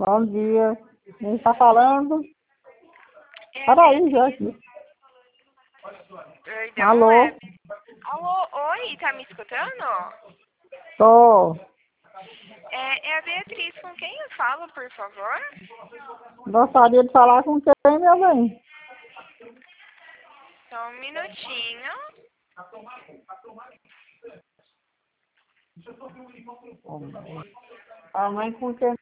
Bom dia. Quem está falando? É, Peraí, já aqui. perdão, Alô? Alô, oi, tá me escutando? Tô. É a Beatriz, com quem eu falo, por favor? Gostaria de falar com quem, meu bem? Só um minutinho. A mãe com quem